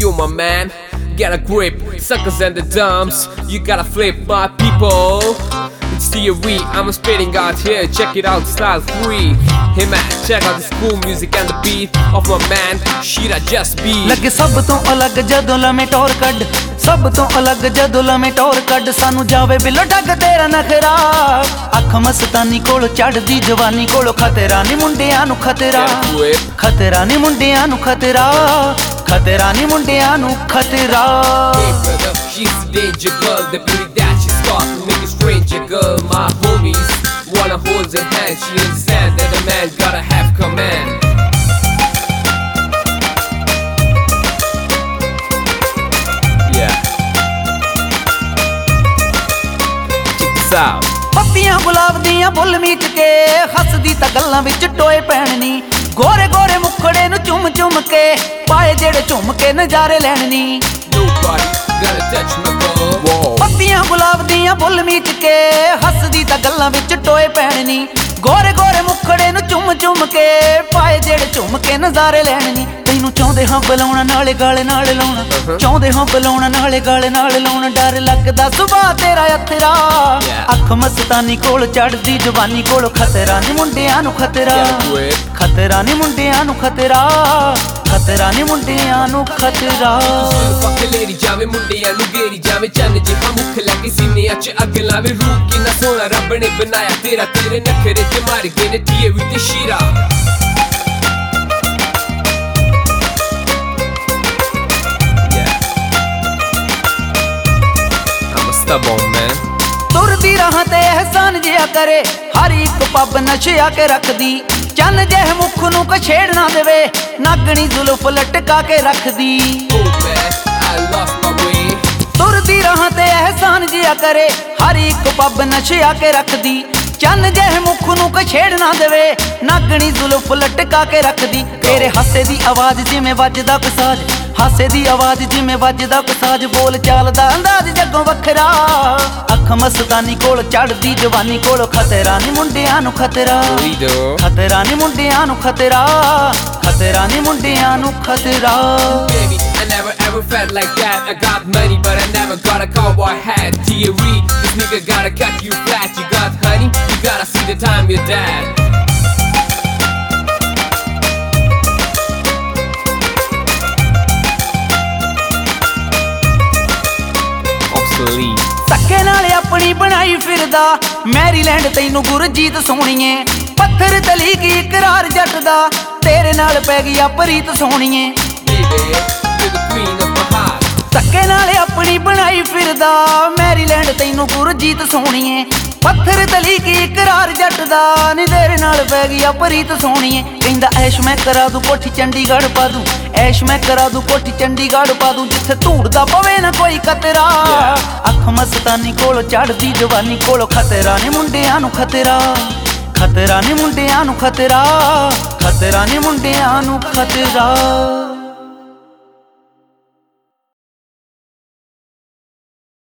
you my man, get a grip, suckers and the dumps, you gotta flip my people. It's theory, I'm spitting out here, check it out, style free. Hey man, check out this cool music and the beat of my man, Shira just beat. लगे सब तो अलग जदों लमे टोर कड, सब तो अलग जदों लमे टोर कड, सानू जावे बिलो डग तेरा नखरा। अख मस्तानी कोल चढ़दी जवानी कोल खतरा नी मुंडियां नू खतरा, खतरा नी मुंडियां नू खतरा, खतरा नी मुंडियां नू खतरा। Hey brother, she's a danger girl, the beauty that she's got to make a stranger girl. My homies wanna hold her hand, she understand that a man gotta have command. Yeah, check this out. पत्तियां गुलाब दियां bull मीच के हसदी तां गल्लां विच टोए पैणनी, गोरे गोरे मुखड़े नू चुम चुम के पाए जेड़े झुम के नजारे लैणनी। Nobody gotta touch my girl. पत्तियां गुलाब दियां बुल मीच के हसदी तां गल्लां विच टोए पैणनी, गोरे गोरे मुखड़े नू चुम चुम के पाए जेड़े झुम के नजारे लैणनी। तैनू चाहुंदे हां बुलाउणा नाले गाले नाल लाउणा, चाहुंदे हां बुलाउणा नाले गाले नाल लाउणा, डर लगदा सुभाऽ तेरा अथरा। अख मस्तानी कोल चढ़दी जवानी कोल खतरा नी मुंडियां नू खतरा, खतरा नी मुंडियां नू खतरा, खतरा नी मुंडियां नू खतरा। पक्क लेरी जावे मुंडियां नू घेरी जावे, चन्न जिहा मुख लैके सीनियां च अग्ग लावे। रूप किन्ना सोहना रब ने बनाया तेरा, तेरे नखरे च मार गए ने टीवी ते शीरा। Stubborn man, तुरदी राह ते एहसान जिया करे, हर एक पब नशिया के रखदी, चन्न जेह मुख नू कछेड़ ना देवे, नागणी जुल्फ लटका के रखदी। oh man, I lost my way. तुरदी राह ते एहसान जिया करे, हर एक पब नशिया के रखदी, चन्न जेह मुख नू कछेड़ ना देवे, नागणी जुल्फ लटका के रखदी। तेरे हासे दी आवाज जिवें वजदा कोई साज, हासे दी आवाज जिवें वजदा कोई साज, बोल चाल दा अंदाज जग्गों वखरा। अख मस्तानी कोल चढ़दी जवानी कोल खतरा नी मुंडियां नू खतरा, खतरा नी मुंडियां नू खतरा, खतरा नी मुंडियां नू खतरा। Baby, I never ever felt like that. I got money but I never got a cowboy hat. Theory, this nigga gotta cut you flat. You got honey, you gotta see the time you're dead. Obsolete. सके नाल अपनी बनाई फिरदा, Maryland तैनू गुरजीत सोहणीए, पत्थर तली की इकरार जट दा, तेरे नाल पै गया प्रीत सोहणीए। Baby, you're the queen of my heart. सके नाल अपनी बनाई फिरदा, मैरीलैंड तैनू गुरजीत सोहणीए, पत्थर तली की इकरार जट दा, नी तेरे नाल पै गया प्रीत सोहणीए। कहंदा ऐश मैं करा दूं कोठी चंडीगढ़ पा दूं, ऐश मैं करा दूं कोठी चंडीगढ़ पा दूं, जिथे धूड़ दा पवे ना कोई कतरा। अख मस्तानी कोल चढ़दी जवानी कोल खतरा नी मुंडियां नू खतरा, खतरा नी मुंडियां नू खतरा, खतरा नी मुंडियां नू खतरा।